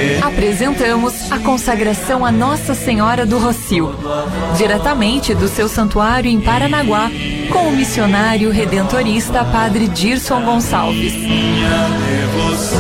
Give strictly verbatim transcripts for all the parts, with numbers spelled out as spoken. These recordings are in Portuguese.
Apresentamos a consagração a Nossa Senhora do Rocio, diretamente do seu santuário em Paranaguá, com o missionário redentorista Padre Dirson Gonçalves. Minha devoção,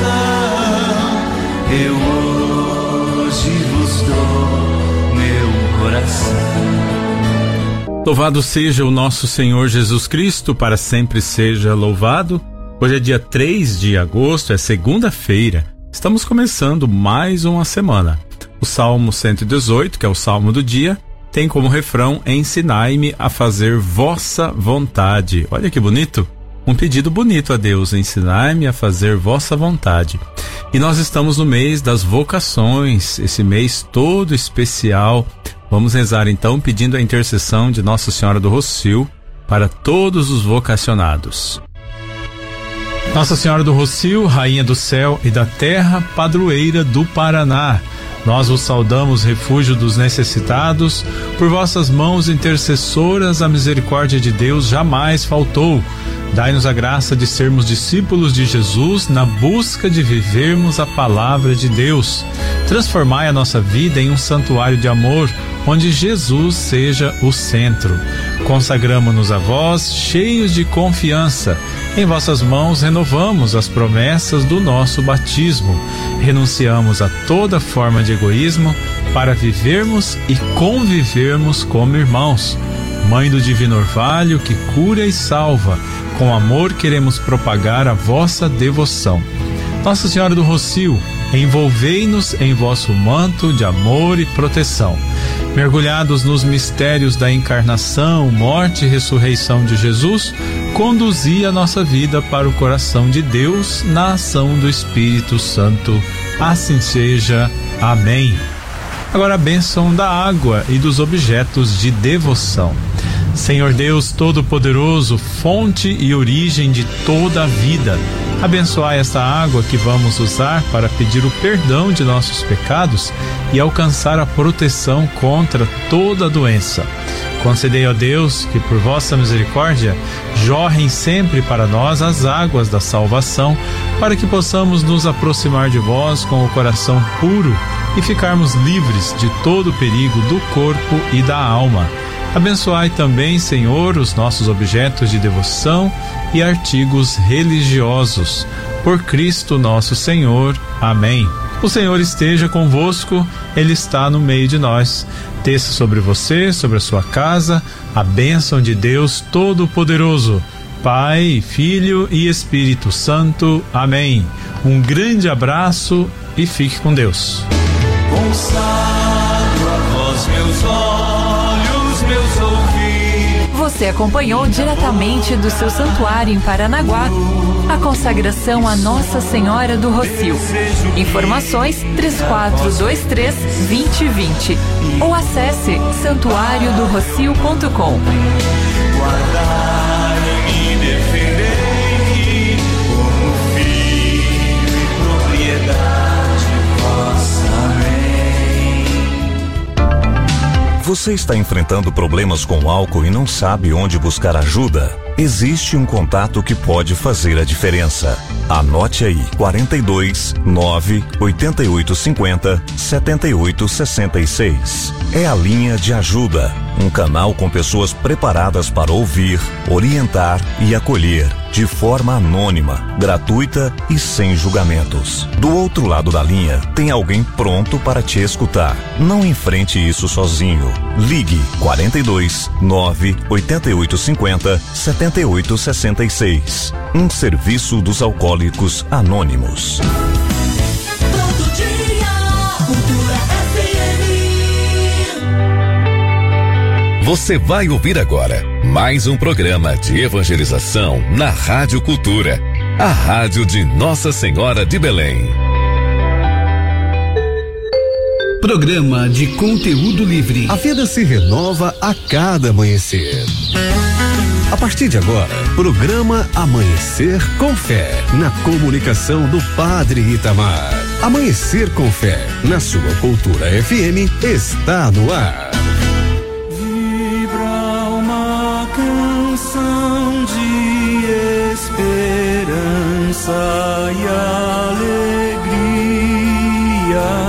eu hoje vos dou meu coração. Louvado seja o nosso Senhor Jesus Cristo, para sempre seja louvado. Hoje é dia três de agosto, é segunda-feira. Estamos começando mais uma semana. O Salmo cento e dezoito, que é o Salmo do dia, tem como refrão: ensinai-me a fazer vossa vontade. Olha que bonito! Um pedido bonito a Deus: ensinai-me a fazer vossa vontade. E nós estamos no mês das vocações, esse mês todo especial. Vamos rezar então pedindo a intercessão de Nossa Senhora do Rocio para todos os vocacionados. Nossa Senhora do Rocio, Rainha do céu e da terra, padroeira do Paraná, nós vos saudamos, refúgio dos necessitados. Por vossas mãos intercessoras a misericórdia de Deus jamais faltou. Dai-nos a graça de sermos discípulos de Jesus na busca de vivermos a palavra de Deus. Transformai a nossa vida em um santuário de amor, onde Jesus seja o centro. Consagramo-nos a vós, cheios de confiança. Em vossas mãos renovamos as promessas do nosso batismo. Renunciamos a toda forma de egoísmo para vivermos e convivermos como irmãos. Mãe do Divino Orvalho, que cura e salva, com amor queremos propagar a vossa devoção. Nossa Senhora do Rocio, envolvei-nos em vosso manto de amor e proteção. Mergulhados nos mistérios da encarnação, morte e ressurreição de Jesus, conduzi a nossa vida para o coração de Deus na ação do Espírito Santo. Assim seja. Amém. Agora a bênção da água e dos objetos de devoção. Senhor Deus Todo-Poderoso, fonte e origem de toda a vida, abençoai esta água que vamos usar para pedir o perdão de nossos pecados e alcançar a proteção contra toda doença. Concedei, ó Deus, que por vossa misericórdia jorrem sempre para nós as águas da salvação, para que possamos nos aproximar de vós com o coração puro e ficarmos livres de todo perigo do corpo e da alma. Abençoai também, Senhor, os nossos objetos de devoção e artigos religiosos. Por Cristo nosso Senhor. Amém. O Senhor esteja convosco, Ele está no meio de nós. Desça sobre você, sobre a sua casa, a bênção de Deus Todo-Poderoso, Pai, Filho e Espírito Santo. Amém. Um grande abraço e fique com Deus. Consagro a vós meus olhos, meus ouvidos. Você acompanhou diretamente do seu santuário em Paranaguá a consagração a Nossa Senhora do Rocio. Informações três quatro dois três, dois zero dois zero ou acesse santuário do rocio ponto com. Guardai e defendei como filho e propriedade vossa. Amém. Você está enfrentando problemas com álcool e não sabe onde buscar ajuda? Existe um contato que pode fazer a diferença. Anote aí: quarenta e dois, nove, oitenta e oito cinquenta, setenta e oito sessenta e seis. É a linha de ajuda, um canal com pessoas preparadas para ouvir, orientar e acolher, de forma anônima, gratuita e sem julgamentos. Do outro lado da linha, tem alguém pronto para te escutar. Não enfrente isso sozinho. Ligue quarenta e dois, nove, oitenta e oito cinquenta, setenta e oito sessenta e seis. Um serviço dos Alcoólicos Anônimos. Todo dia, Cultura F M. Você vai ouvir agora mais um programa de evangelização na Rádio Cultura, a rádio de Nossa Senhora de Belém. Programa de conteúdo livre. A vida se renova a cada amanhecer. A partir de agora, programa Amanhecer com Fé, na comunicação do Padre Itamar. Amanhecer com Fé, na sua Cultura F M, está no ar. Vibra uma canção de esperança e alegria.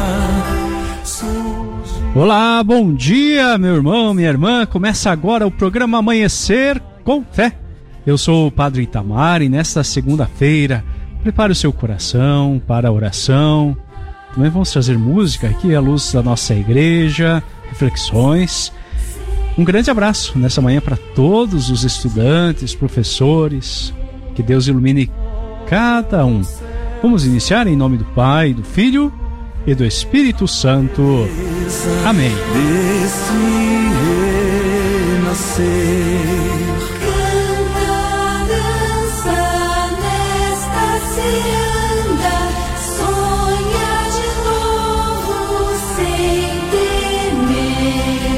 Olá, bom dia, meu irmão, minha irmã. Começa agora o programa Amanhecer com Fé. Eu sou o Padre Itamar e nesta segunda-feira, prepare o seu coração para a oração. Também vamos trazer música aqui à luz da nossa igreja, reflexões. Um grande abraço nessa manhã para todos os estudantes, professores. Que Deus ilumine cada um. Vamos iniciar em nome do Pai, do Filho e do Espírito Santo. Amém. Desse renascer, canta, dança, nesta ciranda, sonha de novo sem temer.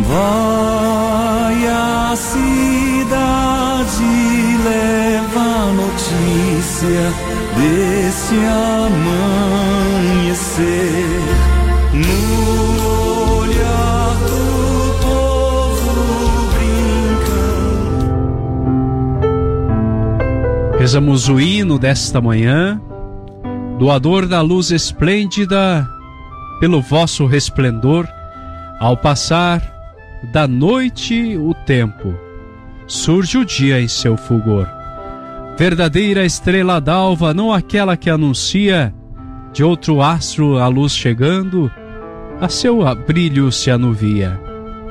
Vai à cidade, leva a notícia desse amanhecer. No olhar do povo brincando. Rezamos o hino desta manhã, doador da luz esplêndida, pelo vosso resplendor, ao passar da noite o tempo, surge o dia em seu fulgor. Verdadeira estrela d'alva, não aquela que anuncia de outro astro a luz chegando, a seu brilho se anuvia.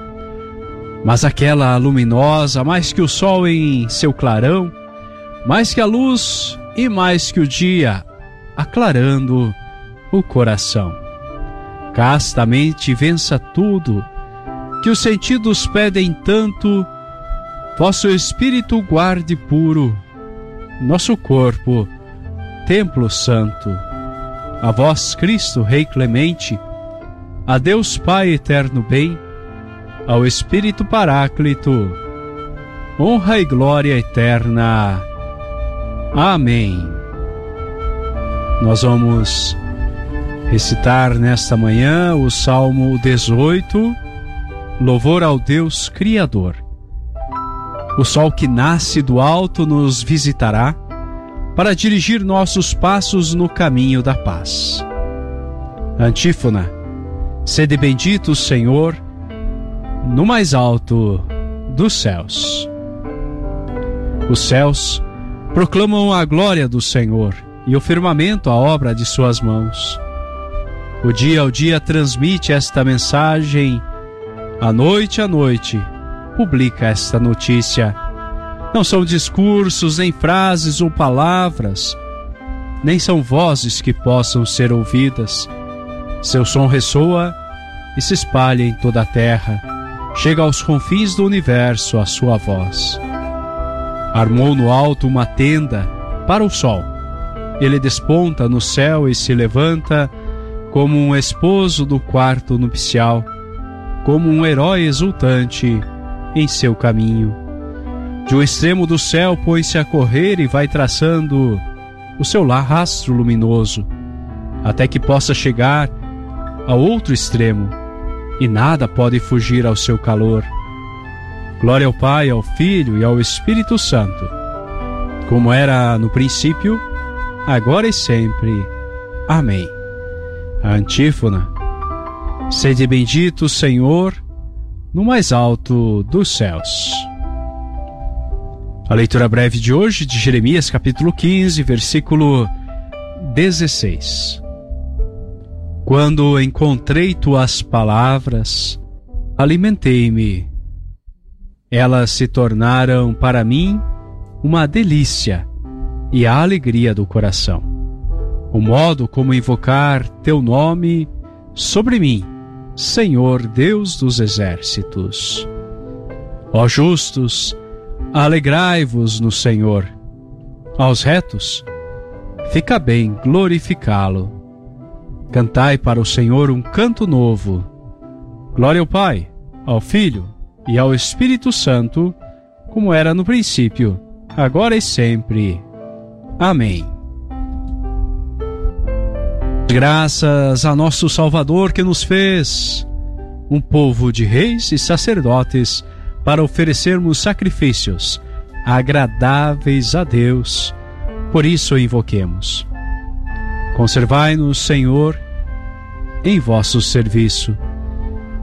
Mas aquela luminosa, mais que o sol em seu clarão, mais que a luz e mais que o dia, aclarando o coração. Castamente vença tudo, que os sentidos pedem tanto, vosso espírito guarde puro, nosso corpo, templo santo. A vós, Cristo, Rei clemente, a Deus Pai eterno bem, ao Espírito Paráclito, honra e glória eterna. Amém. Nós vamos recitar nesta manhã o Salmo dezoito, louvor ao Deus Criador. O sol que nasce do alto nos visitará para dirigir nossos passos no caminho da paz. Antífona: sede bendito, Senhor, no mais alto dos céus. Os céus proclamam a glória do Senhor e o firmamento a obra de suas mãos. O dia ao dia transmite esta mensagem, a noite a noite publica esta notícia. Não são discursos, nem frases ou palavras, nem são vozes que possam ser ouvidas. Seu som ressoa e se espalha em toda a terra. Chega aos confins do universo a sua voz. Armou no alto uma tenda para o sol. Ele desponta no céu e se levanta como um esposo do quarto nupcial, como um herói exultante em seu caminho. De um extremo do céu põe-se a correr e vai traçando o seu rastro luminoso, até que possa chegar ao outro extremo, e nada pode fugir ao seu calor. Glória ao Pai, ao Filho e ao Espírito Santo, como era no princípio, agora e sempre. Amém. A antífona: sede bendito, Senhor, no mais alto dos céus. A leitura breve de hoje de Jeremias capítulo quinze, versículo dezesseis. Quando encontrei tuas palavras, alimentei-me. Elas se tornaram para mim uma delícia e a alegria do coração. O modo como invocar teu nome sobre mim, Senhor Deus dos exércitos. Ó justos, alegrai-vos no Senhor. Aos retos, fica bem glorificá-lo. Cantai para o Senhor um canto novo. Glória ao Pai, ao Filho e ao Espírito Santo, como era no princípio, agora e sempre. Amém. Graças a nosso Salvador, que nos fez um povo de reis e sacerdotes para oferecermos sacrifícios agradáveis a Deus. Por isso o invoquemos. Conservai-nos, Senhor, em vosso serviço,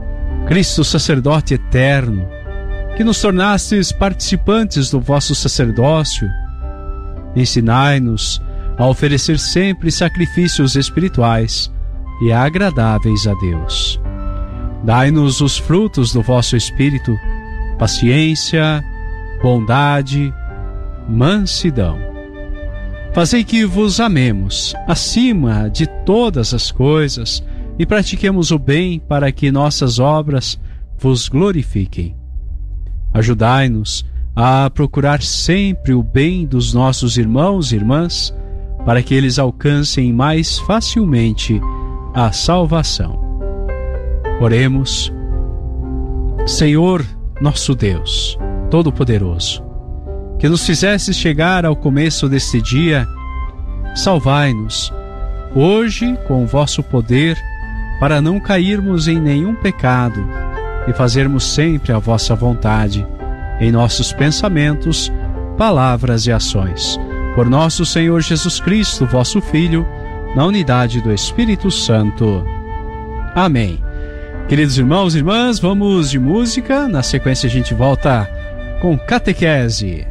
Cristo sacerdote eterno, que nos tornastes participantes do vosso sacerdócio, ensinai-nos a oferecer sempre sacrifícios espirituais e agradáveis a Deus. Dai-nos os frutos do vosso Espírito, paciência, bondade, mansidão. Fazei que vos amemos acima de todas as coisas e pratiquemos o bem para que nossas obras vos glorifiquem. Ajudai-nos a procurar sempre o bem dos nossos irmãos e irmãs, para que eles alcancem mais facilmente a salvação. Oremos. Senhor, nosso Deus Todo-Poderoso, que nos fizesse chegar ao começo deste dia, salvai-nos hoje com o vosso poder, para não cairmos em nenhum pecado e fazermos sempre a vossa vontade em nossos pensamentos, palavras e ações. Por nosso Senhor Jesus Cristo, vosso Filho, na unidade do Espírito Santo. Amém. Queridos irmãos e irmãs, vamos de música. Na sequência a gente volta com catequese.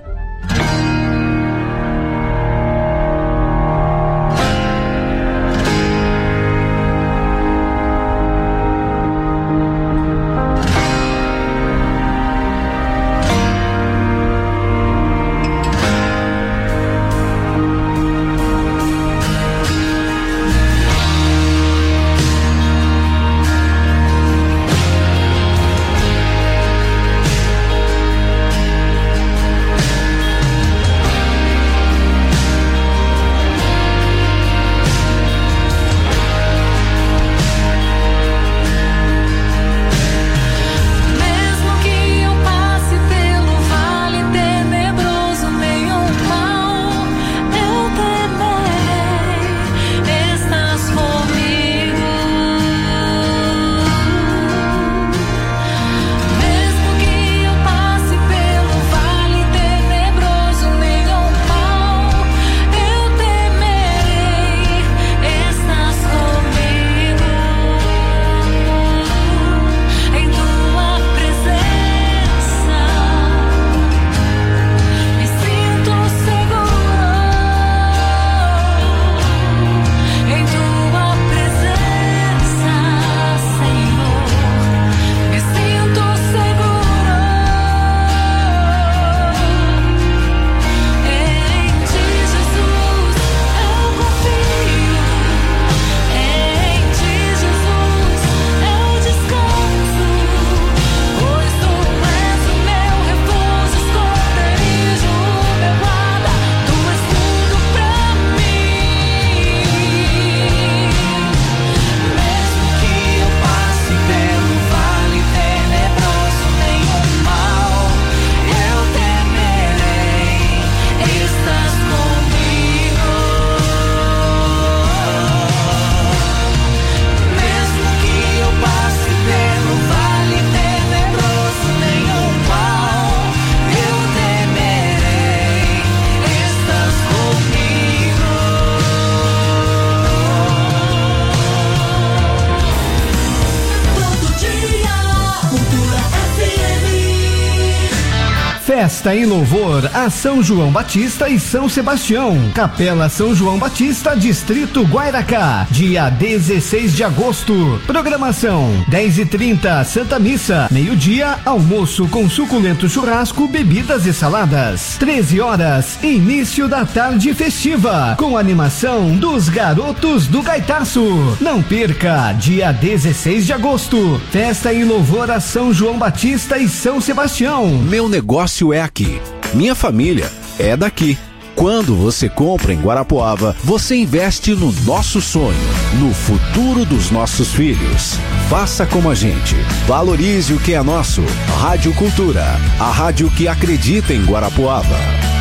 Festa em louvor a São João Batista e São Sebastião. Capela São João Batista, Distrito Guairacá, dia dezesseis de agosto. Programação: dez e trinta, Santa Missa. Meio-dia, almoço com suculento churrasco, bebidas e saladas. treze horas, início da tarde festiva, com animação dos Garotos do Gaitaço. Não perca, dia dezesseis de agosto. Festa em louvor a São João Batista e São Sebastião. Meu negócio é aqui. Minha família é daqui. Quando você compra em Guarapuava, você investe no nosso sonho, no futuro dos nossos filhos. Faça como a gente. Valorize o que é nosso. Rádio Cultura, a rádio que acredita em Guarapuava.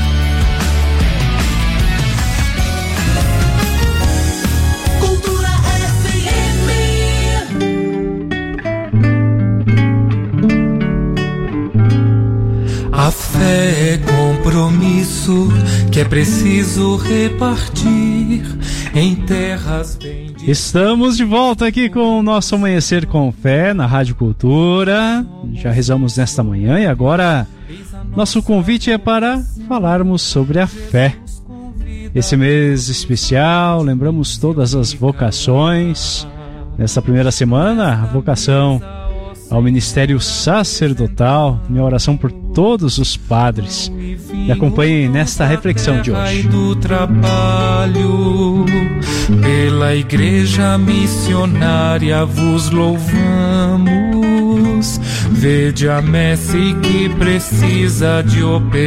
Cultura F M. A fé é compromisso que é preciso repartir em terras bem Estamos de volta aqui com o nosso Amanhecer com Fé na Rádio Cultura. Já rezamos nesta manhã e agora nosso convite é para falarmos sobre a fé. Esse mês especial, lembramos todas as vocações. Nesta primeira semana, a vocação ao ministério sacerdotal. Minha oração por todos os padres. Me acompanhem nesta reflexão de hoje. Do trabalho, pela igreja missionária vos louvamos. Vede a messe que precisa de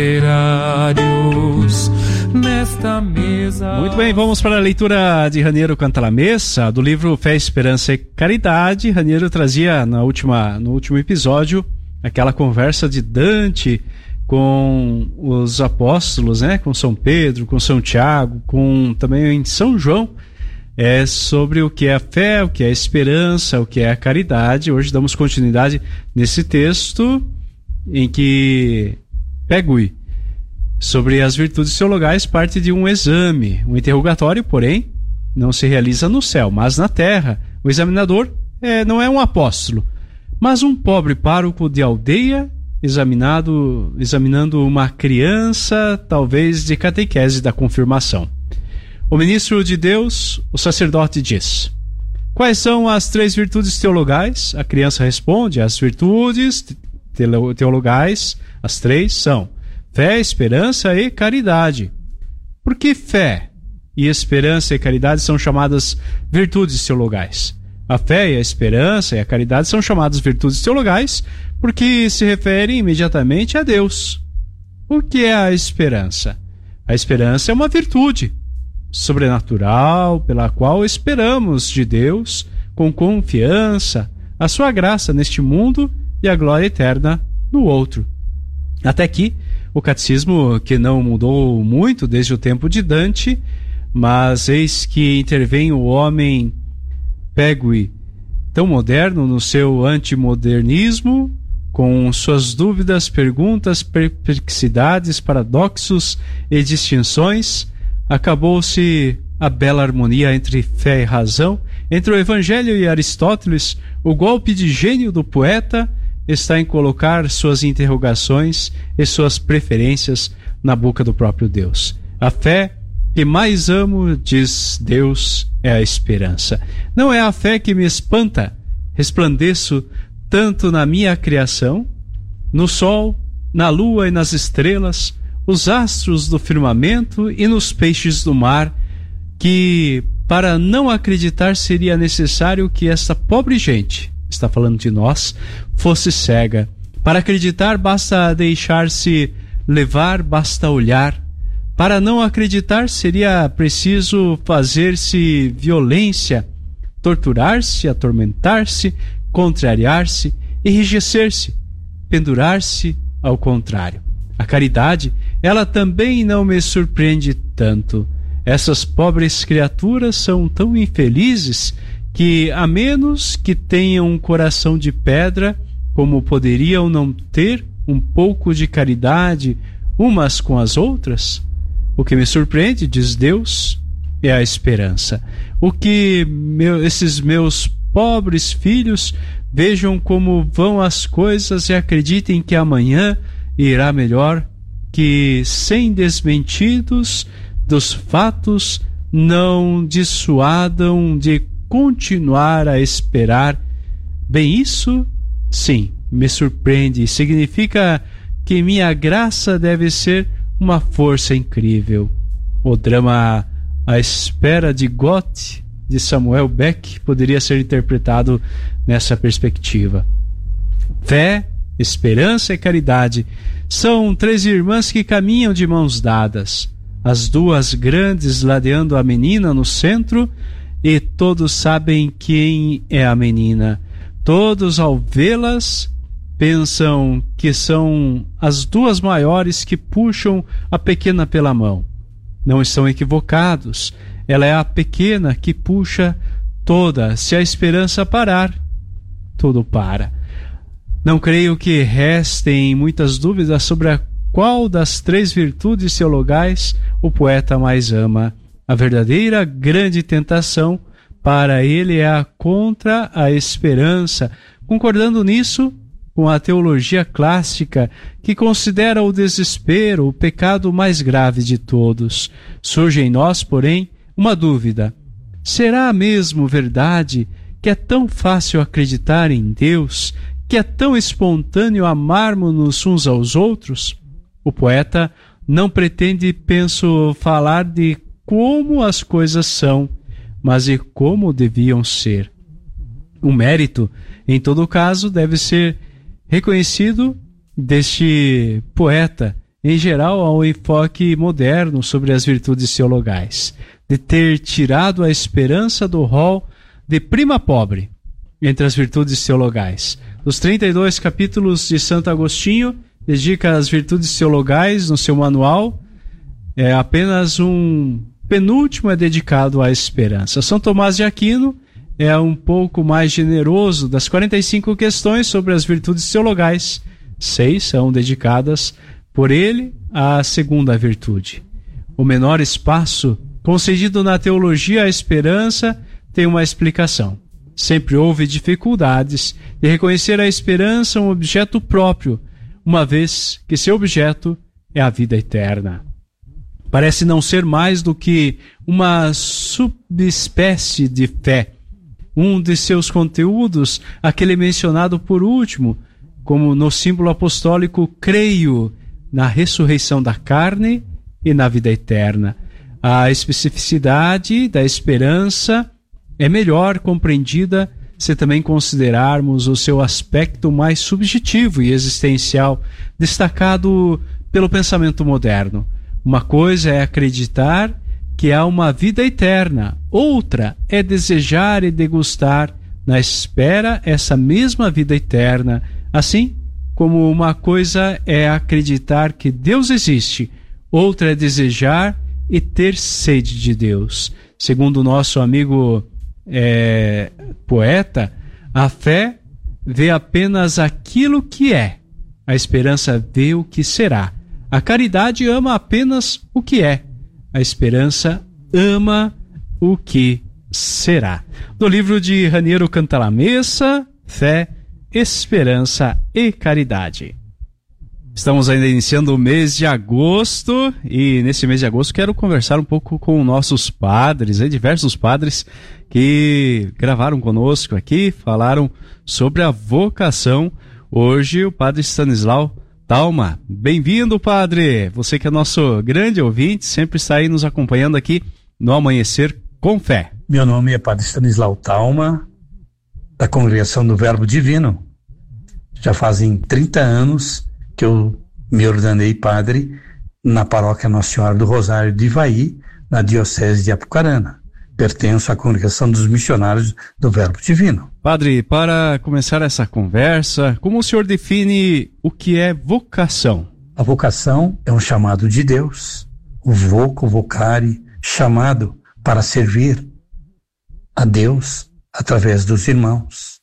operários nesta mesa. Muito bem, vamos para a leitura de Raniero Cantalamessa, do livro Fé, Esperança e Caridade. Raniero trazia na última, no último episódio aquela conversa de Dante com os apóstolos, né? Com São Pedro, com São Tiago, com também em São João, é sobre o que é a fé, o que é a esperança, o que é a caridade. Hoje damos continuidade nesse texto em que Pegui, sobre as virtudes teologais, parte de um exame, um interrogatório, porém, não se realiza no céu, mas na terra. O examinador é, não é um apóstolo, mas um pobre pároco de aldeia, examinado, examinando uma criança, talvez de catequese da confirmação. O ministro de Deus, o sacerdote, diz: quais são as três virtudes teologais? A criança responde: as virtudes teologais, as três são fé, esperança e caridade. Por que fé e esperança e caridade são chamadas virtudes teologais? A fé e a esperança e a caridade são chamadas virtudes teologais porque se referem imediatamente a Deus. O que é a esperança? A esperança é uma virtude sobrenatural pela qual esperamos de Deus com confiança a sua graça neste mundo e a glória eterna no outro. Até aqui, o catecismo, que não mudou muito desde o tempo de Dante, mas eis que intervém o homem Pegui, tão moderno no seu antimodernismo, com suas dúvidas, perguntas, perplexidades, paradoxos e distinções. Acabou-se a bela harmonia entre fé e razão, entre o Evangelho e Aristóteles. O golpe de gênio do poeta está em colocar suas interrogações e suas preferências na boca do próprio Deus. A fé que mais amo, diz Deus, é a esperança. Não é a fé que me espanta. Resplandeço tanto na minha criação, no sol, na lua e nas estrelas, os astros do firmamento e nos peixes do mar, que para não acreditar seria necessário que esta pobre gente, está falando de nós, fosse cega. Para acreditar basta deixar-se levar, basta olhar. Para não acreditar seria preciso fazer-se violência, torturar-se, atormentar-se, contrariar-se, enrijecer-se, pendurar-se ao contrário. A caridade, ela também não me surpreende tanto. Essas pobres criaturas são tão infelizes que, a menos que tenham um coração de pedra, como poderiam não ter um pouco de caridade umas com as outras? O que me surpreende, diz Deus, é a esperança. O que meu, esses meus pobres filhos vejam como vão as coisas e acreditem que amanhã irá melhor, que sem desmentidos dos fatos não dissuadam de continuar a esperar. Bem, isso, sim, me surpreende e significa que minha graça deve ser uma força incrível. O drama A Espera de Goethe, de Samuel Beck, poderia ser interpretado nessa perspectiva. Fé, esperança e caridade são três irmãs que caminham de mãos dadas, as duas grandes ladeando a menina no centro, e todos sabem quem é a menina. Todos, ao vê-las, pensam que são as duas maiores que puxam a pequena pela mão. Não estão equivocados. Ela é a pequena que puxa toda. Se a esperança parar, tudo para. Não creio que restem muitas dúvidas sobre a qual das três virtudes teologais o poeta mais ama. A verdadeira grande tentação para ele é a contra a esperança, concordando nisso com a teologia clássica, que considera o desespero o pecado mais grave de todos. Surge em nós, porém, uma dúvida: será mesmo verdade que é tão fácil acreditar em Deus, que é tão espontâneo amarmos-nos uns aos outros? O poeta não pretende, penso, falar de como as coisas são, mas de como deviam ser. O mérito, em todo caso, deve ser reconhecido deste poeta, em geral, ao enfoque moderno sobre as virtudes teologais, de ter tirado a esperança do rol de prima pobre entre as virtudes teologais. Dos trinta e dois capítulos de Santo Agostinho, dedica as virtudes teologais no seu manual, é apenas um penúltimo é dedicado à esperança. São Tomás de Aquino é um pouco mais generoso. Das quarenta e cinco questões sobre as virtudes teologais, seis são dedicadas por ele à segunda virtude. O menor espaço concedido na teologia à esperança tem uma explicação. Sempre houve dificuldades de reconhecer a esperança um objeto próprio, uma vez que seu objeto é a vida eterna. Parece não ser mais do que uma subespécie de fé. Um de seus conteúdos, aquele mencionado por último, como no símbolo apostólico, creio na ressurreição da carne e na vida eterna. A especificidade da esperança é melhor compreendida se também considerarmos o seu aspecto mais subjetivo e existencial, destacado pelo pensamento moderno. Uma coisa é acreditar que há uma vida eterna, outra é desejar e degustar na espera essa mesma vida eterna, assim como uma coisa é acreditar que Deus existe, outra é desejar e ter sede de Deus. Segundo o nosso amigo é, poeta, a fé vê apenas aquilo que é, a esperança vê o que será. A caridade ama apenas o que é, a esperança ama o que será. Do livro de Raniero Cantalamessa, Fé, Esperança e Caridade. Estamos ainda iniciando o mês de agosto e nesse mês de agosto quero conversar um pouco com nossos padres, hein, diversos padres que gravaram conosco aqui, falaram sobre a vocação. Hoje o padre Stanislau Talma. Bem-vindo, padre! Você que é nosso grande ouvinte, sempre está aí nos acompanhando aqui no Amanhecer com Fé. Meu nome é padre Stanislau Talma, da Congregação do Verbo Divino. Já fazem trinta anos que eu me ordenei padre na paróquia Nossa Senhora do Rosário de Ivaí, na Diocese de Apucarana. Pertenço à Congregação dos Missionários do Verbo Divino. Padre, para começar essa conversa, como o senhor define o que é vocação? A vocação é um chamado de Deus, o voco, vocare, chamado para servir a Deus através dos irmãos.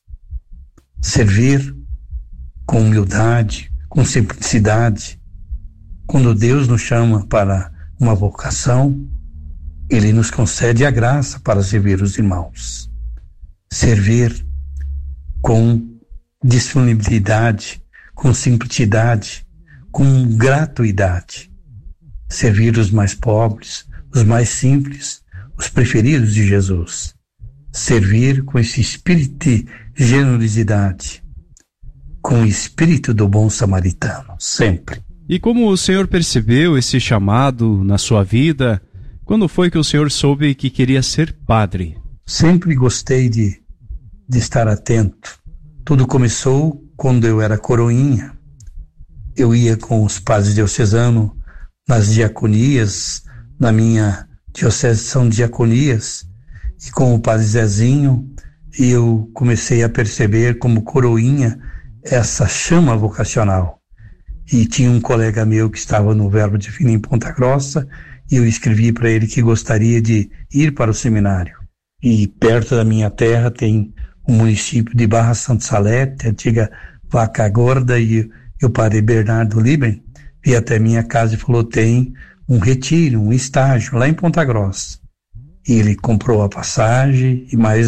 Servir com humildade, com simplicidade. Quando Deus nos chama para uma vocação, Ele nos concede a graça para servir os irmãos. Servir com disponibilidade, com simplicidade, com gratuidade. Servir os mais pobres, os mais simples, os preferidos de Jesus. Servir com esse espírito de generosidade, com o espírito do bom samaritano, sempre. E como o senhor percebeu esse chamado na sua vida? Quando foi que o senhor soube que queria ser padre? Sempre gostei de, de estar atento. Tudo começou quando eu era coroinha. Eu ia com os padres diocesanos nas diaconias, na minha diocese são diaconias, e com o padre Zezinho, e eu comecei a perceber como coroinha essa chama vocacional. E tinha um colega meu que estava no Verbo Divino em Ponta Grossa, e eu escrevi para ele que gostaria de ir para o seminário. E perto da minha terra tem o município de Barra Santa Salete, a antiga Vaca Gorda, e, e o padre Bernardo Liben veio até minha casa e falou: tem um retiro, um estágio lá em Ponta Grossa. e ele comprou a passagem e mais,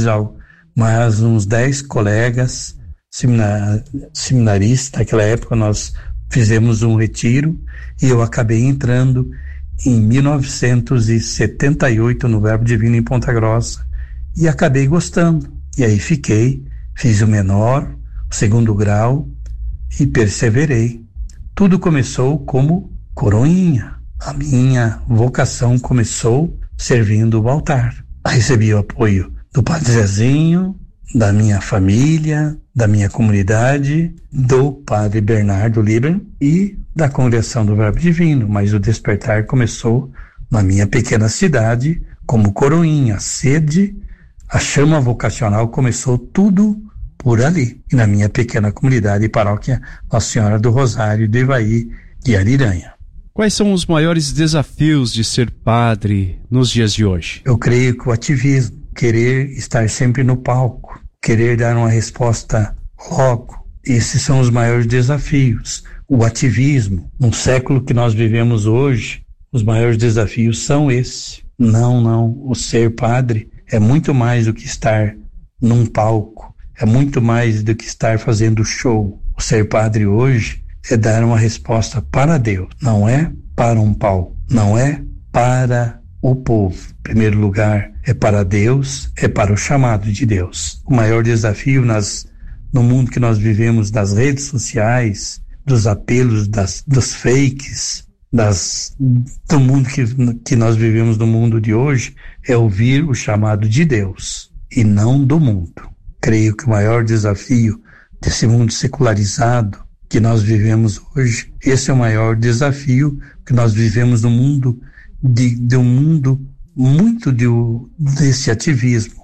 mais uns dez colegas seminar, seminaristas. Naquela época nós fizemos um retiro e eu acabei entrando em mil novecentos e setenta e oito no Verbo Divino em Ponta Grossa e acabei gostando. E aí fiquei, fiz o menor, o segundo grau e perseverei. Tudo começou como coroinha. A minha vocação começou servindo o altar. Recebi o apoio do Padre Zezinho, da minha família, da minha comunidade, do Padre Bernardo Liber e da Congregação do Verbo Divino, mas o despertar começou na minha pequena cidade, como coroinha, a sede, a chama vocacional começou tudo por ali, e na minha pequena comunidade e paróquia Nossa Senhora do Rosário do Ivaí de Ariranha. Quais são os maiores desafios de ser padre nos dias de hoje? Eu creio que o ativismo, querer estar sempre no palco, querer dar uma resposta logo, esses são os maiores desafios. O ativismo, no século que nós vivemos hoje, os maiores desafios são esses. Não, não, o ser padre é muito mais do que estar num palco, é muito mais do que estar fazendo show. O ser padre hoje é dar uma resposta para Deus, não é para um palco, não é para o povo. Em primeiro lugar, é para Deus, é para o chamado de Deus. O maior desafio nas, no mundo que nós vivemos, das redes sociais, dos apelos, das, dos fakes, das, do mundo que, que nós vivemos no mundo de hoje, é ouvir o chamado de Deus e não do mundo. Creio que o maior desafio desse mundo secularizado que nós vivemos hoje, esse é o maior desafio, que nós vivemos no mundo de, de um mundo muito de, desse ativismo,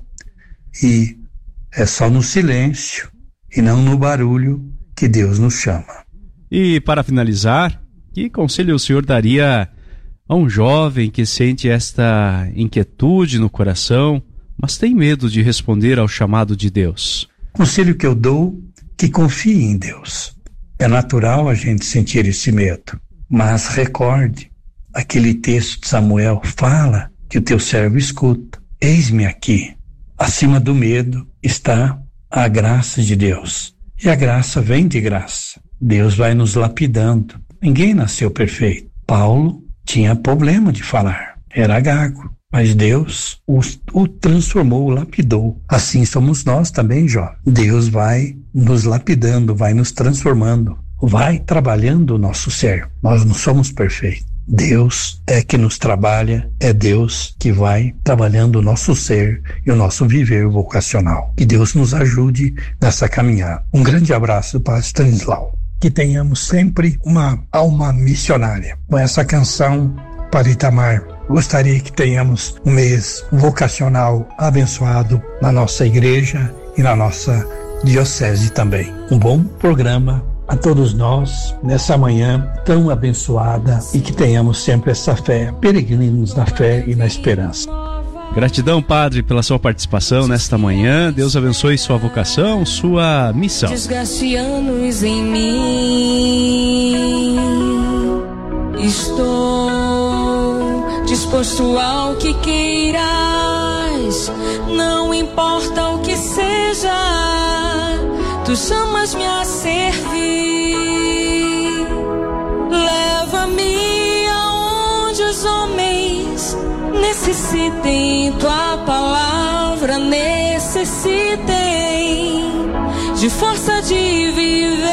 e é só no silêncio e não no barulho que Deus nos chama. E para finalizar, que conselho o senhor daria a um jovem que sente esta inquietude no coração, mas tem medo de responder ao chamado de Deus? O conselho que eu dou, que confie em Deus. É natural a gente sentir esse medo, mas recorde, aquele texto de Samuel fala que o teu servo escuta. Eis-me aqui. Acima do medo está a graça de Deus. E a graça vem de graça. Deus vai nos lapidando. Ninguém nasceu perfeito. Paulo tinha problema de falar. Era gago. Mas Deus o, o transformou, o lapidou. Assim somos nós também, jovem. Deus vai nos lapidando, vai nos transformando, vai trabalhando o nosso ser. Nós não somos perfeitos. Deus é que nos trabalha, é Deus que vai trabalhando o nosso ser e o nosso viver vocacional. Que Deus nos ajude nessa caminhada. Um grande abraço do Padre Stanislau. Que tenhamos sempre uma alma missionária. Com essa canção para Itamar, gostaria que tenhamos um mês vocacional abençoado na nossa igreja e na nossa diocese também. Um bom programa a todos nós nessa manhã tão abençoada e que tenhamos sempre essa fé, peregrinos na fé e na esperança. Gratidão, Padre, pela sua participação nesta manhã. Deus abençoe sua vocação, sua missão. Desgaste anos em mim, estou disposto ao que queiras, não importa o que seja, tu chamas-me a servir. Leva-me aonde os homens necessitem, tua palavra necessitem de força de viver,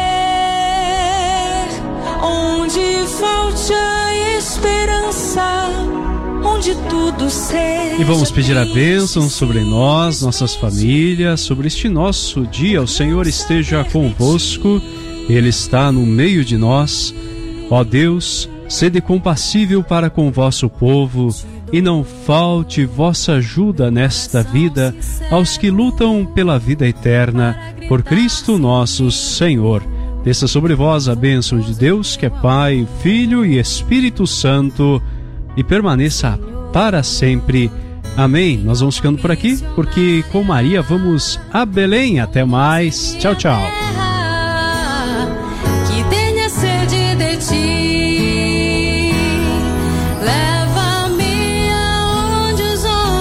onde falte a esperança, onde tudo seja. E vamos pedir a bênção sobre nós, nossas famílias, sobre este nosso dia. O Senhor esteja convosco, Ele está no meio de nós. Ó Deus, sede compassível para com o vosso povo, e não falte vossa ajuda nesta vida aos que lutam pela vida eterna, por Cristo nosso Senhor. Desça sobre vós a bênção de Deus, que é Pai, Filho e Espírito Santo, e permaneça para sempre. Amém. Nós vamos ficando por aqui, porque com Maria vamos a Belém. Até mais. Tchau, tchau. Que tenha sede de ti, leva-me aonde os homens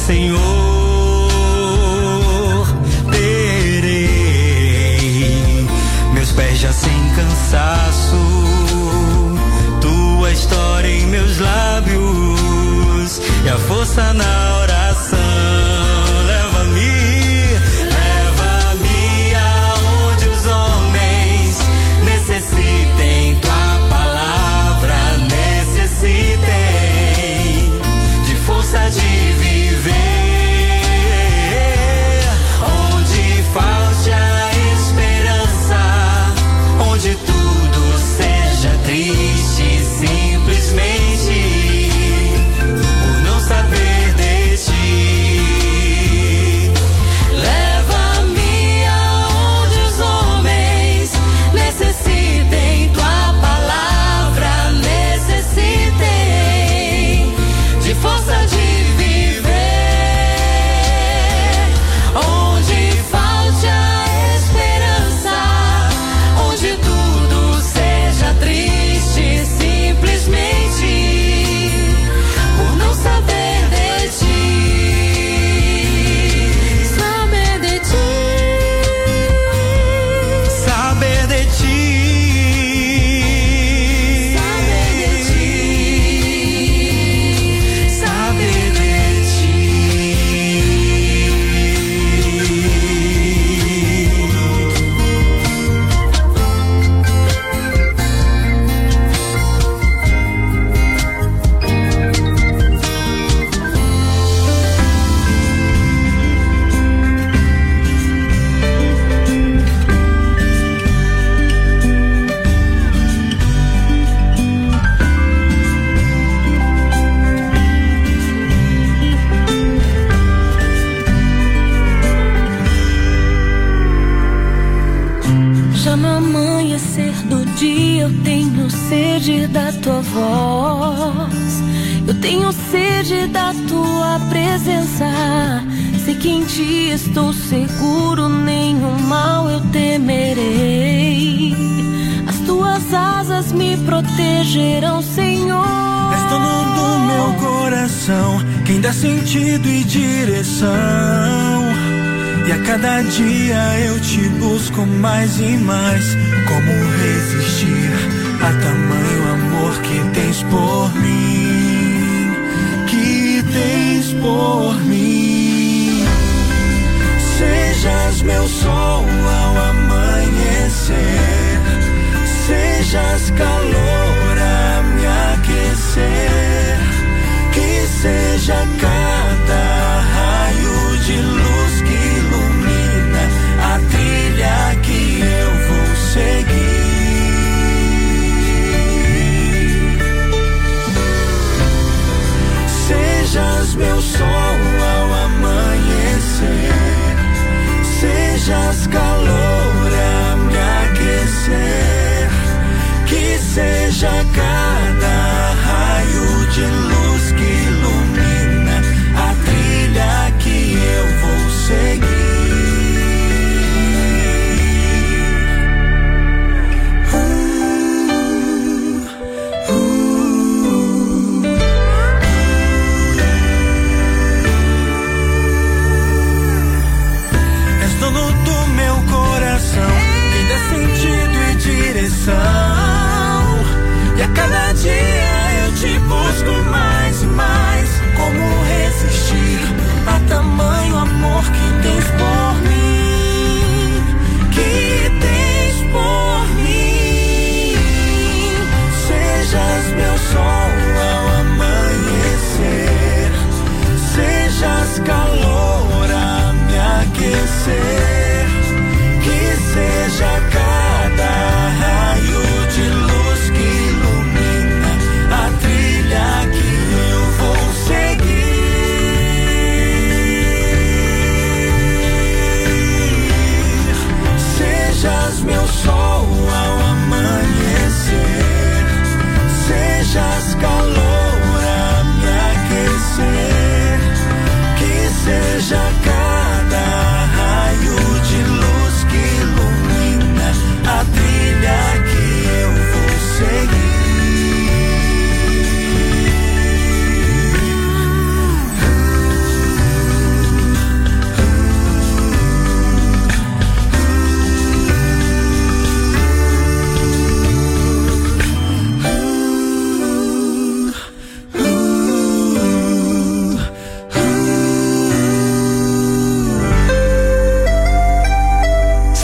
Senhor terei, meus pés já sem cansaço, tua história em meus lábios e a força na oração. Leva-me, leva-me aonde os homens necessitem, tua palavra necessitem de força de viver, onde falte a esperança, onde tudo seja triste, simplesmente por não saber de ti. Leva-me aonde os homens necessitem, tua palavra necessitem de força de viver, onde falte a esperança, onde tudo seja triste, simplesmente por não saber de ti. Saber de ti, saber de ti, saber de ti, saber de ti. Já no amanhecer do dia eu tenho sede da tua voz, eu tenho sede da tua presença. Sei que em ti estou seguro, nenhum mal eu temerei. As tuas asas me protegerão, Senhor. És dono do meu coração, quem dá sentido e direção. E a cada dia eu te busco mais e mais. Como resistir a tamanho amor que tens por mim, que tens por mim. Sejas meu sol ao amanhecer, sejas calor a me aquecer, que seja cada raio de luz que ilumina a trilha que eu vou seguir. Sejas meu sol ao amanhecer, sejas calor a me aquecer, que seja cada raio de luz que ilumina a trilha que eu vou seguir. E a cada dia eu te busco mais.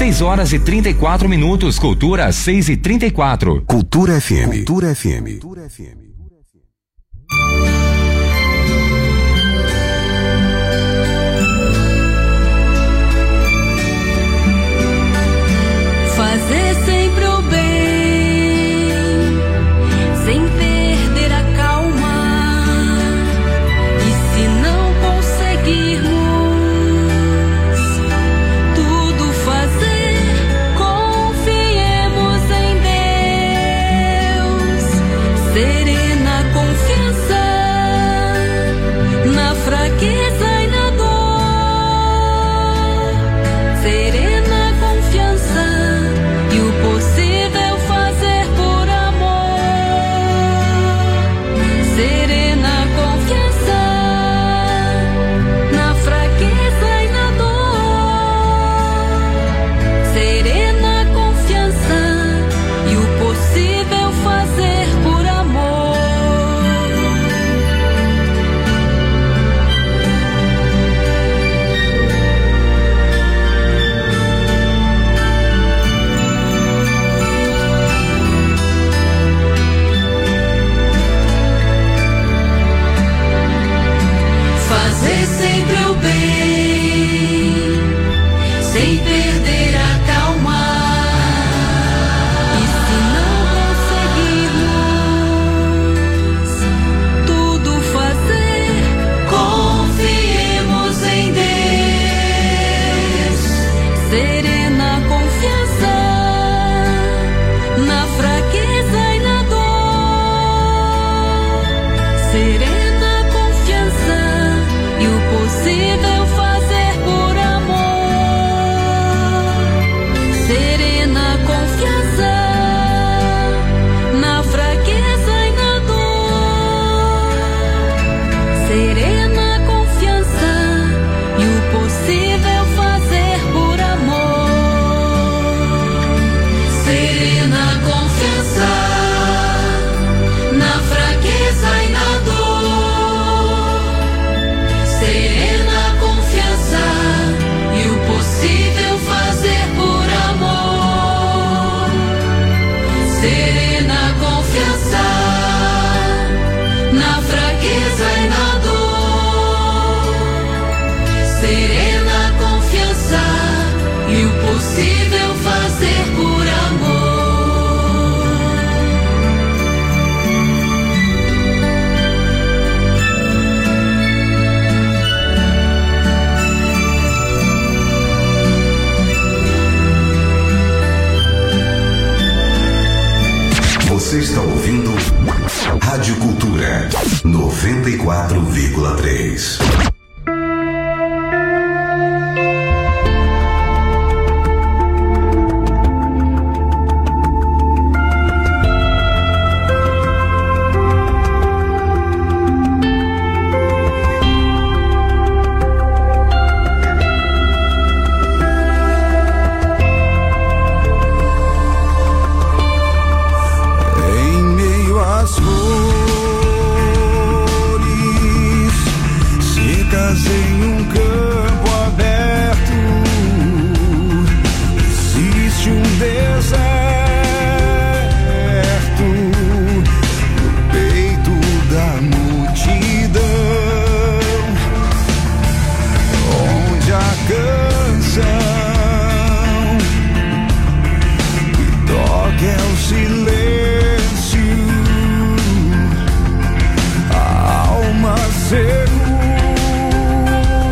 seis horas e trinta e quatro minutos. Cultura seis e trinta e quatro. Cultura F M. Cultura F M. Cultura F M. Fazer sempre o bem, sem perder a calma. E se não conseguirmos tudo fazer, confiemos em Deus. Serena confiança na fraqueza e na dor. Serena confiança e o possível fazer por amor. Serena confiança na fraqueza e na dor. Serena confiança e o possível fazer por amor. Fazer sempre o bem, sem perder a calma. E se não conseguirmos tudo fazer, confiemos em Deus. Serena confiança na fraqueza e na dor. Serena confiança e o possível fazer por amor. Serena confiança na fraqueza e na dor. Serena confiança e o possível fazer por amor. Serena confiança na fraqueza e na dor. Serena confiança e o possível fazer por amor. Serena confiança na fraqueza e na dor. Serena confiança e o possível fazer por amor. Você está ouvindo Rádio Cultura noventa e quatro vírgula três. Em meio às flores, secas em um campo aberto, existe um deserto no peito da multidão, onde a canção que toca é o silêncio, a alma segura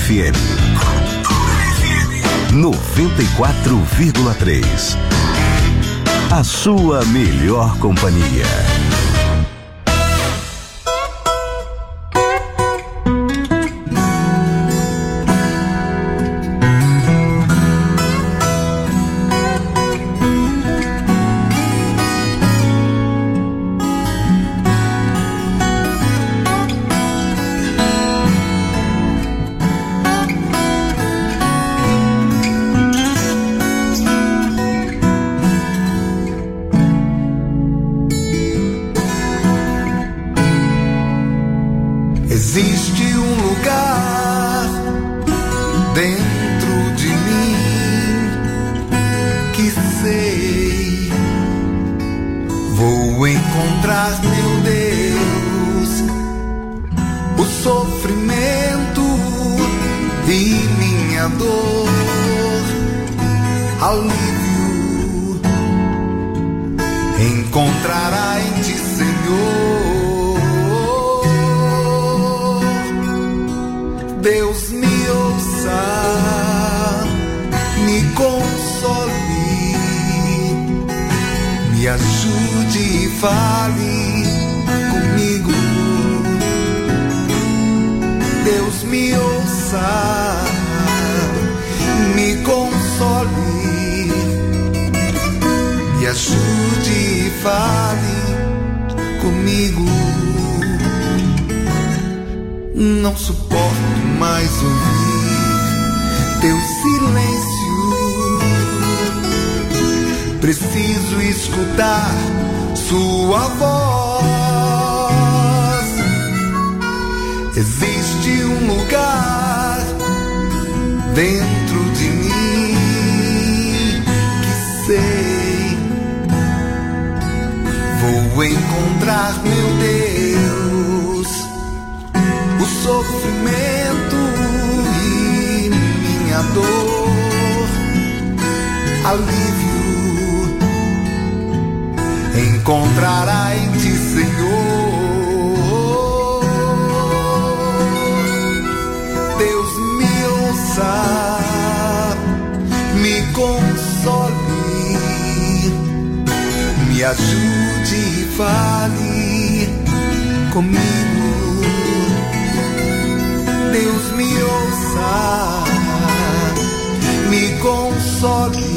F M. noventa e quatro vírgula três. A sua melhor companhia. Existe um lugar dentro de mim que sei vou encontrar meu Deus. O sofrimento e minha dor, alívio encontrará em ti, Senhor. Deus, me ouça, me console, me ajude e fale comigo. Deus, me ouça, me console, me ajude e fale comigo. Não suporto mais ouvir teu silêncio. Preciso escutar sua voz. Existe um lugar dentro de mim que sei vou encontrar meu Deus. O sofrimento e minha dor, alívio encontrará em ti, Senhor. Deus, me ouça, me console, me ajude e fale comigo. Deus, me ouça, me console,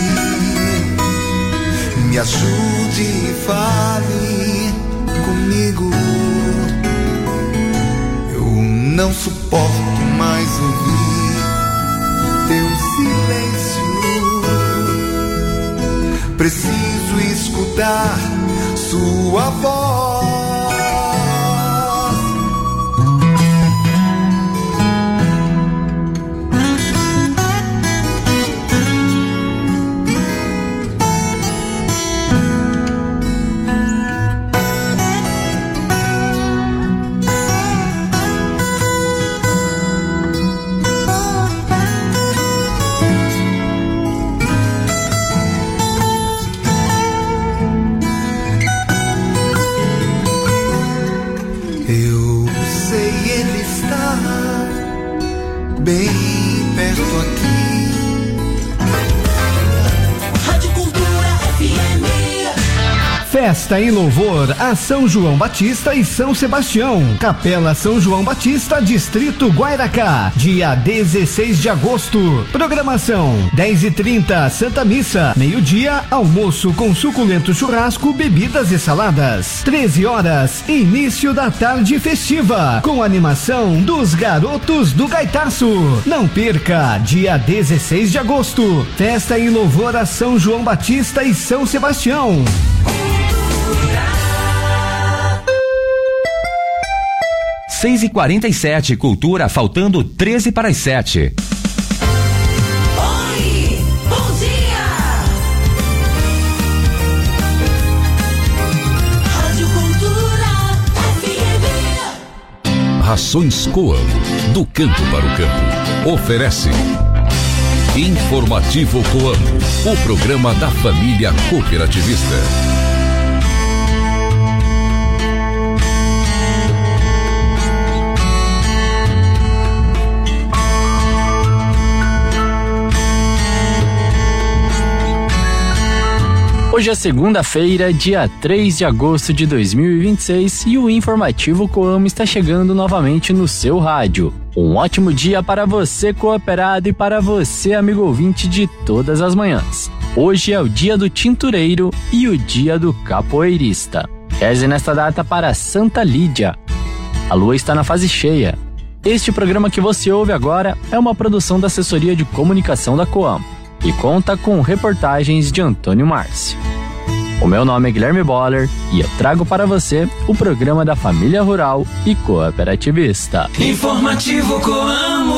me ajude e fale comigo. Eu não suporto mais ouvir teu silêncio. Preciso escutar sua voz. Bem perto aqui. Rádio Cultura F M. Festa em louvor a São João Batista e São Sebastião. Capela São João Batista, Distrito Guairacá. Dia dezesseis de agosto. Programação: dez e trinta, Santa Missa. Meio-dia, almoço com suculento churrasco, bebidas e saladas. treze horas, início da tarde festiva. Com animação dos Garotos do Gaitaço. Não perca, dia dezesseis de agosto. Festa em louvor a São João Batista e São Sebastião. seis e quarenta e sete, Cultura, faltando treze para as sete. Oi, bom dia. Rádio Cultura F M. Rações Coamo, do campo para o campo. Oferece Informativo Coamo, o programa da família cooperativista. Hoje é segunda-feira, dia três de agosto de dois mil e vinte e seis, e o informativo Coamo está chegando novamente no seu rádio. Um ótimo dia para você, cooperado, e para você, amigo ouvinte de todas as manhãs. Hoje é o dia do tintureiro e o dia do capoeirista. Reze nesta data para Santa Lídia. A lua está na fase cheia. Este programa que você ouve agora é uma produção da Assessoria de Comunicação da Coamo e conta com reportagens de Antônio Márcio. O meu nome é Guilherme Boller e eu trago para você o programa da família rural e cooperativista. Informativo Coamo.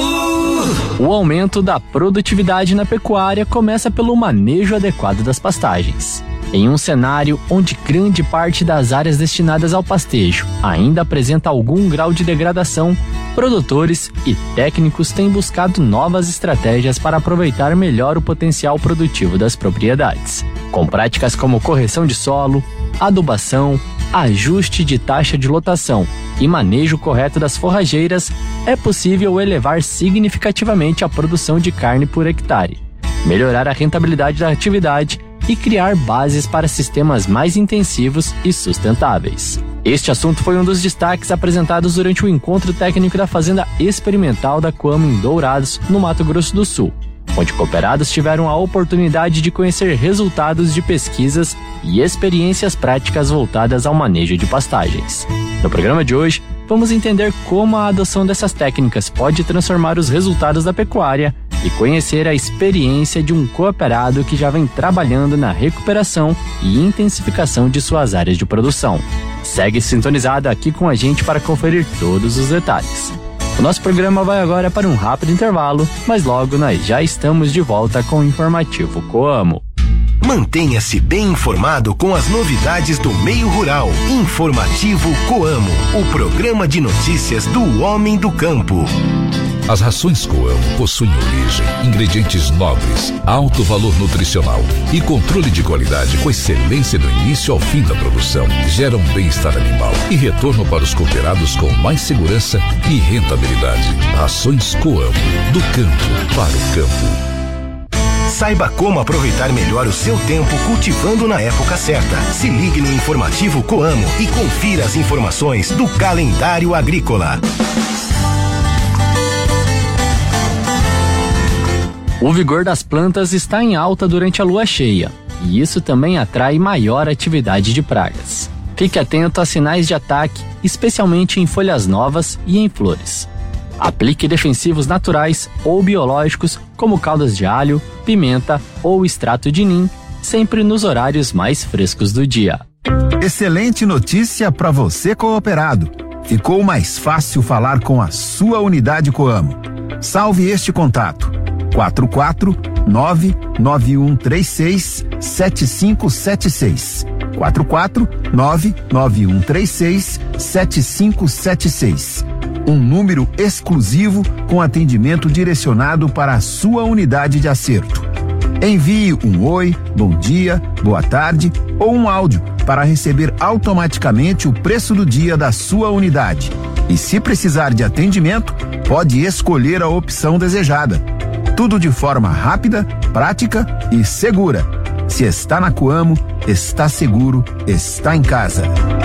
O aumento da produtividade na pecuária começa pelo manejo adequado das pastagens. Em um cenário onde grande parte das áreas destinadas ao pastejo ainda apresenta algum grau de degradação, produtores e técnicos têm buscado novas estratégias para aproveitar melhor o potencial produtivo das propriedades. Com práticas como correção de solo, adubação, ajuste de taxa de lotação e manejo correto das forrageiras, é possível elevar significativamente a produção de carne por hectare, melhorar a rentabilidade da atividade e criar bases para sistemas mais intensivos e sustentáveis. Este assunto foi um dos destaques apresentados durante o encontro técnico da Fazenda Experimental da Coamo em Dourados, no Mato Grosso do Sul, onde cooperados tiveram a oportunidade de conhecer resultados de pesquisas e experiências práticas voltadas ao manejo de pastagens. No programa de hoje, vamos entender como a adoção dessas técnicas pode transformar os resultados da pecuária e conhecer a experiência de um cooperado que já vem trabalhando na recuperação e intensificação de suas áreas de produção. Segue sintonizado aqui com a gente para conferir todos os detalhes. O nosso programa vai agora para um rápido intervalo, mas logo nós já estamos de volta com o Informativo Coamo. Mantenha-se bem informado com as novidades do meio rural. Informativo Coamo, o programa de notícias do homem do campo. As rações Coamo possuem origem, ingredientes nobres, alto valor nutricional e controle de qualidade com excelência do início ao fim da produção. Geram bem-estar animal e retorno para os cooperados com mais segurança e rentabilidade. Rações Coamo, do campo para o campo. Saiba como aproveitar melhor o seu tempo cultivando na época certa. Se ligue no Informativo Coamo e confira as informações do calendário agrícola. O vigor das plantas está em alta durante a lua cheia, e isso também atrai maior atividade de pragas. Fique atento a sinais de ataque, especialmente em folhas novas e em flores. Aplique defensivos naturais ou biológicos, como caldas de alho, pimenta ou extrato de nim, sempre nos horários mais frescos do dia. Excelente notícia para você, cooperado. Ficou mais fácil falar com a sua unidade Coamo. Salve este contato: quatro quatro nove nove um três seis sete cinco sete seis. quatro quatro nove nove um três seis sete cinco sete seis. Um número exclusivo com atendimento direcionado para a sua unidade de acerto. Envie um oi, bom dia, boa tarde ou um áudio para receber automaticamente o preço do dia da sua unidade. E se precisar de atendimento, pode escolher a opção desejada. Tudo de forma rápida, prática e segura. Se está na Coamo, está seguro, está em casa.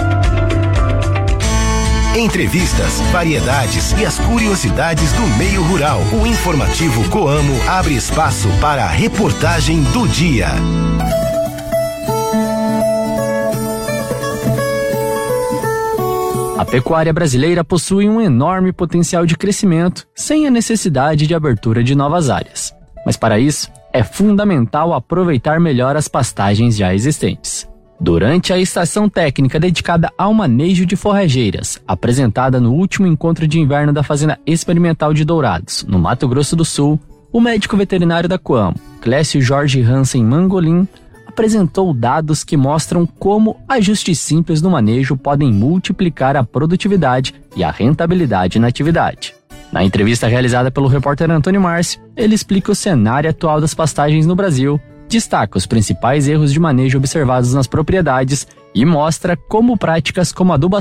Entrevistas, variedades e as curiosidades do meio rural. O Informativo Coamo abre espaço para a reportagem do dia. A pecuária brasileira possui um enorme potencial de crescimento, sem a necessidade de abertura de novas áreas. Mas para isso, é fundamental aproveitar melhor as pastagens já existentes. Durante a estação técnica dedicada ao manejo de forrageiras, apresentada no último encontro de inverno da Fazenda Experimental de Dourados, no Mato Grosso do Sul, o médico veterinário da Coamo, Clécio Jorge Hansen Mangolin, apresentou dados que mostram como ajustes simples no manejo podem multiplicar a produtividade e a rentabilidade na atividade. Na entrevista realizada pelo repórter Antônio Márcio, ele explica o cenário atual das pastagens no Brasil, destaca os principais erros de manejo observados nas propriedades e mostra como práticas como adubação,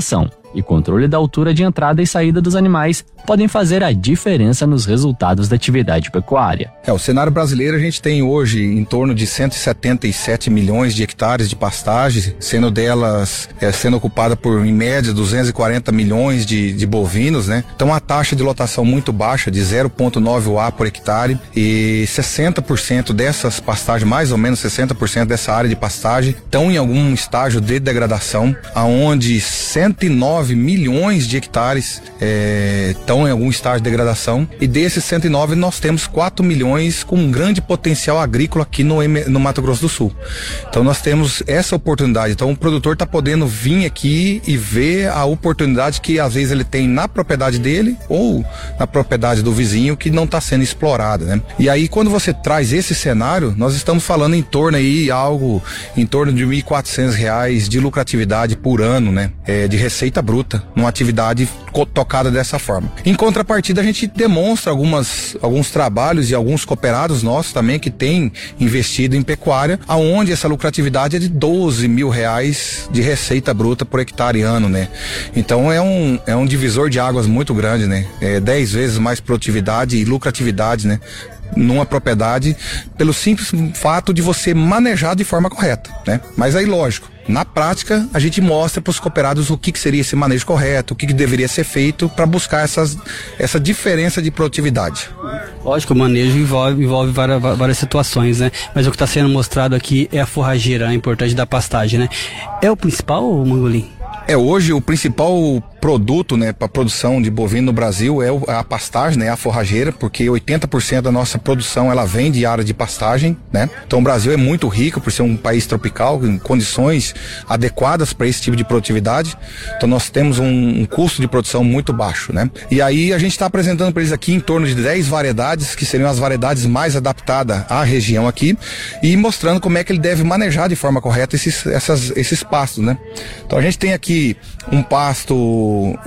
e controle da altura de entrada e saída dos animais podem fazer a diferença nos resultados da atividade pecuária. É, o cenário brasileiro, a gente tem hoje em torno de cento e setenta e sete milhões de hectares de pastagem, sendo delas, é, sendo ocupada por, em média, duzentos e quarenta milhões de, de bovinos, né? Então, a taxa de lotação muito baixa, de zero vírgula nove U A por hectare, e sessenta por cento dessas pastagens, mais ou menos sessenta por cento dessa área de pastagem, estão em algum estágio de degradação, aonde cento e nove milhões de hectares é, estão em algum estágio de degradação, e desses cento e nove nós temos quatro milhões com um grande potencial agrícola aqui no, no Mato Grosso do Sul. Então nós temos essa oportunidade, então o produtor está podendo vir aqui e ver a oportunidade que às vezes ele tem na propriedade dele ou na propriedade do vizinho que não está sendo explorada, né? E aí quando você traz esse cenário, nós estamos falando em torno aí algo em torno de mil e quatrocentos reais de lucratividade por ano, né? É, de receita bruta, numa atividade tocada dessa forma. Em contrapartida, a gente demonstra algumas, alguns trabalhos e alguns cooperados nossos também que têm investido em pecuária, aonde essa lucratividade é de doze mil reais de receita bruta por hectare ano, né? Então é um, é um divisor de águas muito grande, né? É dez vezes mais produtividade e lucratividade, né? Numa propriedade, pelo simples fato de você manejar de forma correta, né? Mas aí, lógico, na prática, a gente mostra para os cooperados o que, que seria esse manejo correto, o que, que deveria ser feito para buscar essas, essa diferença de produtividade. Lógico, o manejo envolve, envolve várias, várias situações, né? Mas o que está sendo mostrado aqui é a forrageira, a importante da pastagem, né? É o principal, Mangolim? É, hoje o principal produto, né, para produção de bovino no Brasil é o, a pastagem, né, a forrageira, porque oitenta por cento da nossa produção ela vem de área de pastagem, né? Então o Brasil é muito rico por ser um país tropical, em condições adequadas para esse tipo de produtividade. Então nós temos um, um custo de produção muito baixo, né? E aí a gente está apresentando para eles aqui em torno de dez variedades, que seriam as variedades mais adaptadas à região aqui, e mostrando como é que ele deve manejar de forma correta esses, essas, esses pastos, né? Então a gente tem aqui um pasto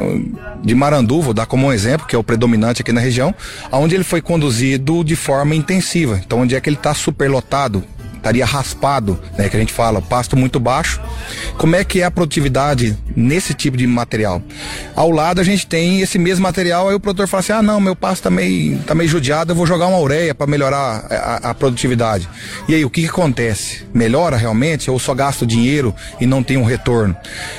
de marandu, vou dar como um exemplo, que é o predominante aqui na região, onde ele foi conduzido de forma intensiva. Então onde é que ele está superlotado, estaria raspado, né, que a gente fala, pasto muito baixo. Como é que é a produtividade nesse tipo de material? Ao lado a gente tem esse mesmo material, aí o produtor fala assim, ah não, meu pasto tá meio, tá meio judiado, eu vou jogar uma ureia para melhorar a, a produtividade. E aí o que, que acontece? Melhora realmente ou só gasto dinheiro e não tem um retorno?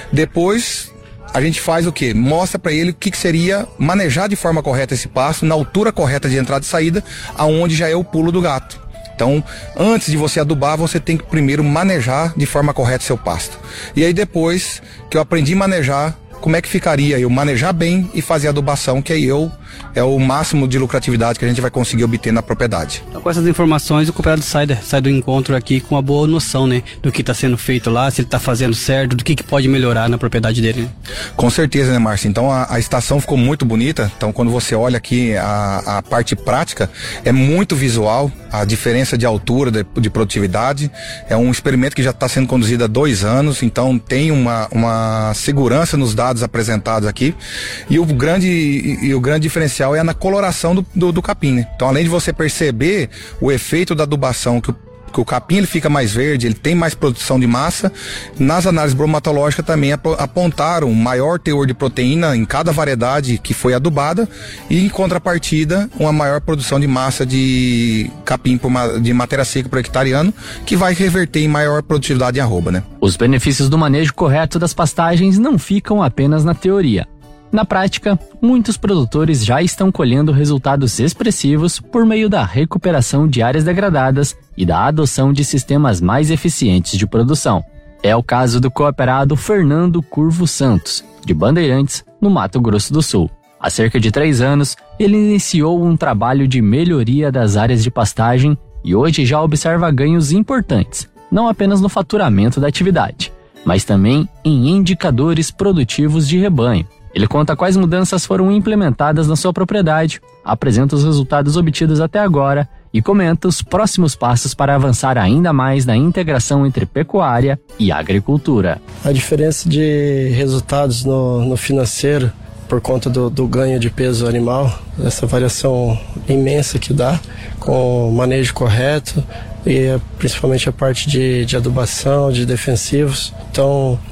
Depois a gente faz o quê? Mostra para ele o que, que seria manejar de forma correta esse pasto, na altura correta de entrada e saída, aonde já é o pulo do gato. Então, antes de você adubar, você tem que primeiro manejar de forma correta seu pasto. E aí depois que eu aprendi a manejar, como é que ficaria eu manejar bem e fazer a adubação, que aí eu é o máximo de lucratividade que a gente vai conseguir obter na propriedade. Então, com essas informações, o cooperado sai, sai do encontro aqui com uma boa noção, né, do que está sendo feito lá, se ele está fazendo certo, do que, que pode melhorar na propriedade dele, né? Com certeza, né, Márcio? Então a, a estação ficou muito bonita. Então quando você olha aqui a, a parte prática, é muito visual a diferença de altura, de, de produtividade. É um experimento que já está sendo conduzido há dois anos, então tem uma, uma segurança nos dados apresentados aqui. E o grande, e, e o grande diferencial é na coloração do, do, do capim, né? Então, além de você perceber o efeito da adubação, que o, que o capim ele fica mais verde, ele tem mais produção de massa, nas análises bromatológicas também ap apontaram um maior teor de proteína em cada variedade que foi adubada e, em contrapartida, uma maior produção de massa de capim por ma de matéria seca por hectare ano, que vai reverter em maior produtividade em arroba, né? Os benefícios do manejo correto das pastagens não ficam apenas na teoria. Na prática, muitos produtores já estão colhendo resultados expressivos por meio da recuperação de áreas degradadas e da adoção de sistemas mais eficientes de produção. É o caso do cooperado Fernando Curvo Santos, de Bandeirantes, no Mato Grosso do Sul. Há cerca de três anos, ele iniciou um trabalho de melhoria das áreas de pastagem e hoje já observa ganhos importantes, não apenas no faturamento da atividade, mas também em indicadores produtivos de rebanho. Ele conta quais mudanças foram implementadas na sua propriedade, apresenta os resultados obtidos até agora e comenta os próximos passos para avançar ainda mais na integração entre pecuária e agricultura. A diferença de resultados no, no financeiro, por conta do, do ganho de peso animal, essa variação imensa que dá, com o manejo correto e principalmente a parte de, de adubação, de defensivos. Então,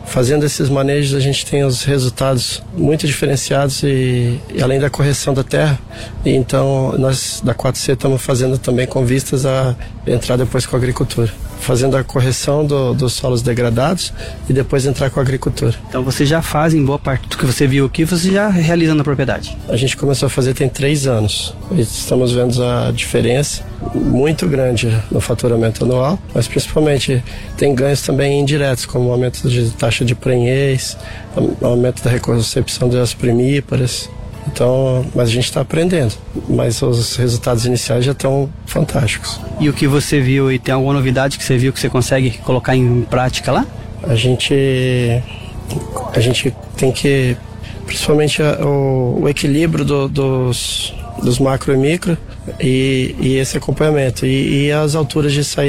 Fazendo esses manejos, a gente tem os resultados muito diferenciados e, e além da correção da terra. E então, nós da quatro C estamos fazendo também com vistas a entrar depois com a agricultura. Fazendo a correção do, dos solos degradados e depois entrar com a agricultura. Então você já faz, em boa parte do que você viu aqui, você já realiza na propriedade? A gente começou a fazer tem três anos. E estamos vendo a diferença muito grande no faturamento anual, mas principalmente tem ganhos também indiretos, como o aumento de taxa de prenhez, aumento da reconcepção das primíparas. Então, mas a gente está aprendendo, mas os resultados iniciais já estão fantásticos. E o que você viu, e tem alguma novidade que você viu que você consegue colocar em prática lá? A gente, a gente tem que, principalmente a, o, o equilíbrio do, dos, dos macro e micro e, e esse acompanhamento e, e as alturas de saída